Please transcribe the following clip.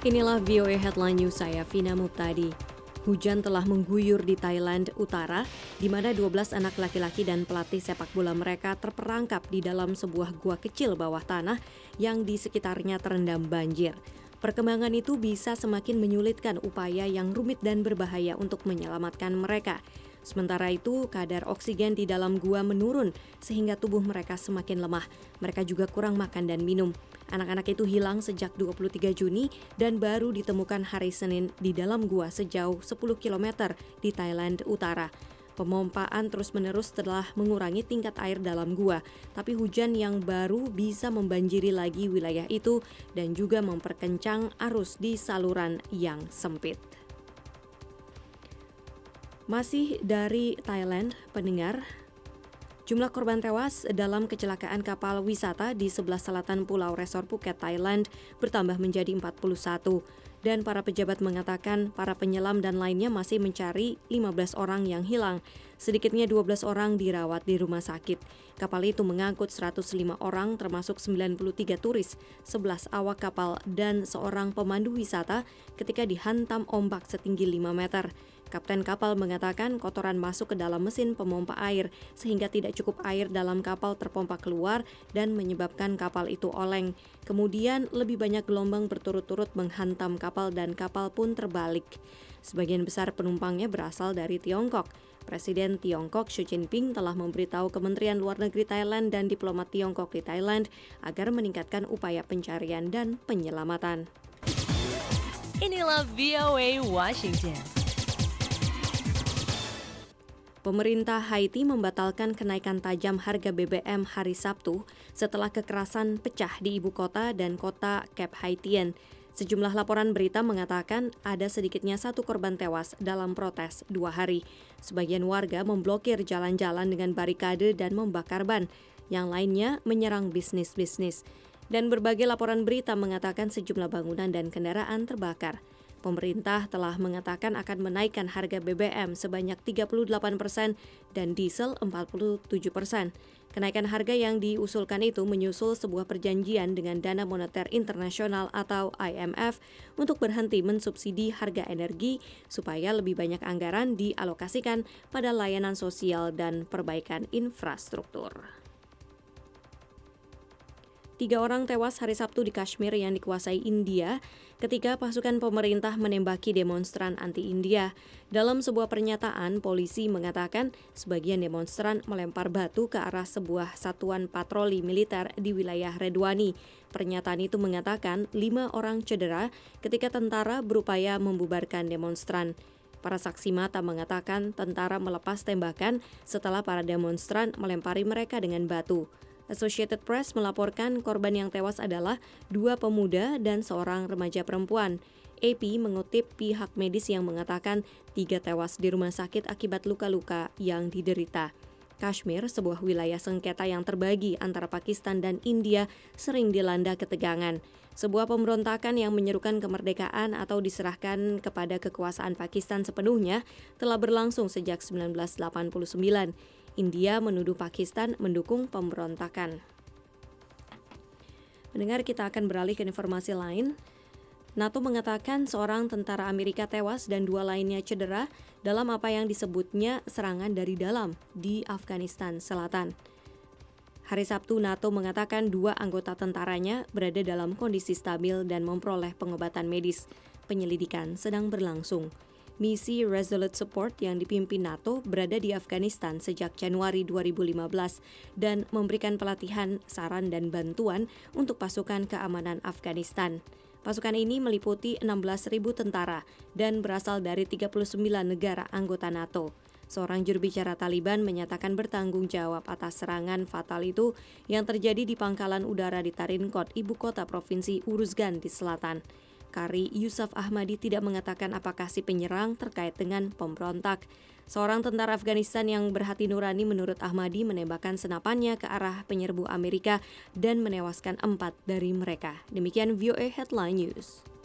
Inilah VOA Headline News, saya Vina Muptadi. Hujan telah mengguyur di Thailand Utara, di mana 12 anak laki-laki dan pelatih sepak bola mereka terperangkap di dalam sebuah gua kecil bawah tanah yang di sekitarnya terendam banjir. Perkembangan itu bisa semakin menyulitkan upaya yang rumit dan berbahaya untuk menyelamatkan mereka. Sementara itu, kadar oksigen di dalam gua menurun sehingga tubuh mereka semakin lemah. Mereka juga kurang makan dan minum. Anak-anak itu hilang sejak 23 Juni dan baru ditemukan hari Senin di dalam gua sejauh 10 km di Thailand Utara. Pemompaan terus-menerus telah mengurangi tingkat air dalam gua, tapi hujan yang baru bisa membanjiri lagi wilayah itu dan juga memperkencang arus di saluran yang sempit. Masih dari Thailand, pendengar, jumlah korban tewas dalam kecelakaan kapal wisata di sebelah selatan Pulau Resor Phuket, Thailand bertambah menjadi 41. Dan para pejabat mengatakan para penyelam dan lainnya masih mencari 15 orang yang hilang. Sedikitnya 12 orang dirawat di rumah sakit. Kapal itu mengangkut 105 orang termasuk 93 turis, 11 awak kapal dan seorang pemandu wisata ketika dihantam ombak setinggi 5 meter. Kapten kapal mengatakan kotoran masuk ke dalam mesin pemompa air sehingga tidak cukup air dalam kapal terpompa keluar dan menyebabkan kapal itu oleng. Kemudian lebih banyak gelombang berturut-turut menghantam kapal dan kapal pun terbalik. Sebagian besar penumpangnya berasal dari Tiongkok. Presiden Tiongkok Xi Jinping telah memberitahu Kementerian Luar Negeri Thailand dan diplomat Tiongkok di Thailand agar meningkatkan upaya pencarian dan penyelamatan. Inilah VOA Washington. Pemerintah Haiti membatalkan kenaikan tajam harga BBM hari Sabtu setelah kekerasan pecah di ibu kota dan kota Cap Haitien. Sejumlah laporan berita mengatakan ada sedikitnya 1 korban tewas dalam protes 2 hari. Sebagian warga memblokir jalan-jalan dengan barikade dan membakar ban. Yang lainnya menyerang bisnis-bisnis. Dan berbagai laporan berita mengatakan sejumlah bangunan dan kendaraan terbakar. Pemerintah telah mengatakan akan menaikkan harga BBM sebanyak 38% dan diesel 47%. Kenaikan harga yang diusulkan itu menyusul sebuah perjanjian dengan Dana Moneter Internasional atau IMF untuk berhenti mensubsidi harga energi supaya lebih banyak anggaran dialokasikan pada layanan sosial dan perbaikan infrastruktur. 3 orang tewas hari Sabtu di Kashmir yang dikuasai India ketika pasukan pemerintah menembaki demonstran anti-India. Dalam sebuah pernyataan, polisi mengatakan sebagian demonstran melempar batu ke arah sebuah satuan patroli militer di wilayah Redwani. Pernyataan itu mengatakan 5 orang cedera ketika tentara berupaya membubarkan demonstran. Para saksi mata mengatakan tentara melepas tembakan setelah para demonstran melempari mereka dengan batu. Associated Press melaporkan korban yang tewas adalah 2 pemuda dan seorang remaja perempuan. AP mengutip pihak medis yang mengatakan 3 tewas di rumah sakit akibat luka-luka yang diderita. Kashmir, sebuah wilayah sengketa yang terbagi antara Pakistan dan India, sering dilanda ketegangan. Sebuah pemberontakan yang menyerukan kemerdekaan atau diserahkan kepada kekuasaan Pakistan sepenuhnya telah berlangsung sejak 1989. India menuduh Pakistan mendukung pemberontakan. Mendengar, kita akan beralih ke informasi lain. NATO mengatakan seorang tentara Amerika tewas dan 2 lainnya cedera dalam apa yang disebutnya serangan dari dalam di Afghanistan Selatan. Hari Sabtu, NATO mengatakan 2 anggota tentaranya berada dalam kondisi stabil dan memperoleh pengobatan medis. Penyelidikan sedang berlangsung. Misi Resolute Support yang dipimpin NATO berada di Afghanistan sejak Januari 2015 dan memberikan pelatihan, saran, dan bantuan untuk pasukan keamanan Afghanistan. Pasukan ini meliputi 16.000 tentara dan berasal dari 39 negara anggota NATO. Seorang juru bicara Taliban menyatakan bertanggung jawab atas serangan fatal itu yang terjadi di pangkalan udara di Tarinkot, ibu kota provinsi Uruzgan di selatan. Qari Yusuf Ahmadi tidak mengatakan apakah si penyerang terkait dengan pemberontak. Seorang tentara Afghanistan yang berhati nurani menurut Ahmadi menembakkan senapannya ke arah penyerbu Amerika dan menewaskan 4 dari mereka. Demikian VOA Headline News.